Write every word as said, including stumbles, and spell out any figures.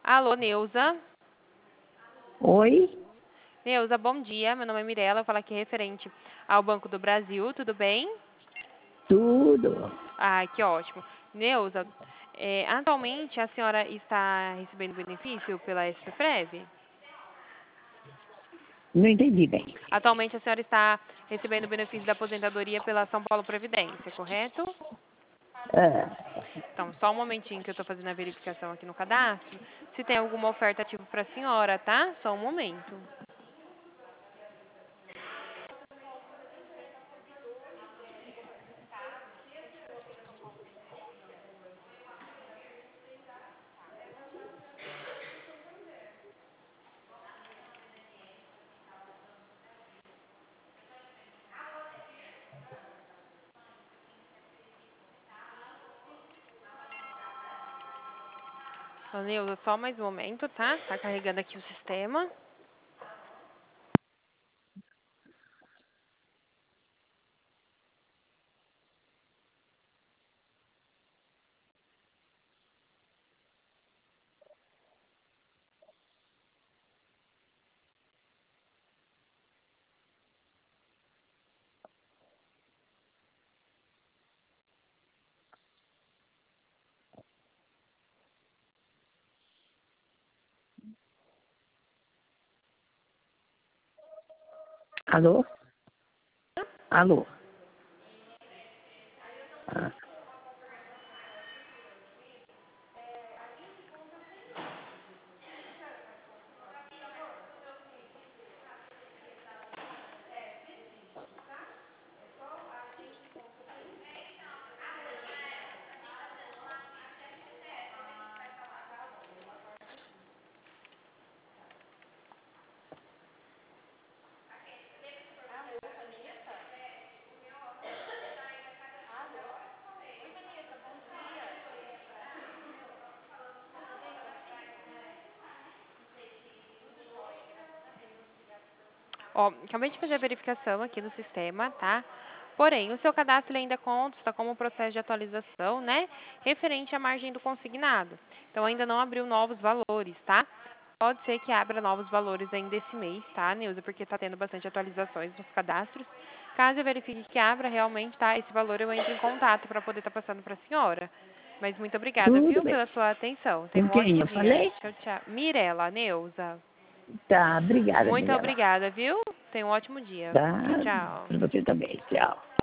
Alô, Neuza. Oi? Neuza, bom dia. Meu nome é Mirela. Eu falo aqui referente ao Banco do Brasil. Tudo bem? Tudo. Ah, que ótimo. Neuza, é, atualmente a senhora está recebendo benefício pela S P Prev? Não entendi bem. Atualmente a senhora está recebendo benefício da aposentadoria pela São Paulo Previdência, correto? Ah, Então, só um momentinho que eu estou fazendo a verificação aqui no cadastro. Se tem alguma oferta ativa para a senhora, tá? Só um momento. Ô, Neuza, só mais um momento, tá? Tá carregando aqui o sistema. alô? Alô? Ah, Ó, acabei de fazer a verificação aqui no sistema, tá? Porém, o seu cadastro ele ainda consta como processo de atualização, né? Referente à margem do consignado. Então, ainda não abriu novos valores, tá? Pode ser que abra novos valores ainda esse mês, tá, Neuza? Porque está tendo bastante atualizações nos cadastros. Caso eu verifique que abra realmente, tá? Esse valor eu entro em contato para poder estar passando para a senhora. Mas muito obrigada, tudo viu, bem. pela sua atenção. Tenha Com um quem ótimo eu dia. falei? Tchau, tchau. Mirela, Neuza. Tá, obrigada, Muito Mirela. obrigada, viu? Tenha um ótimo dia. Tá, Tchau, tchau. para você também. Tchau.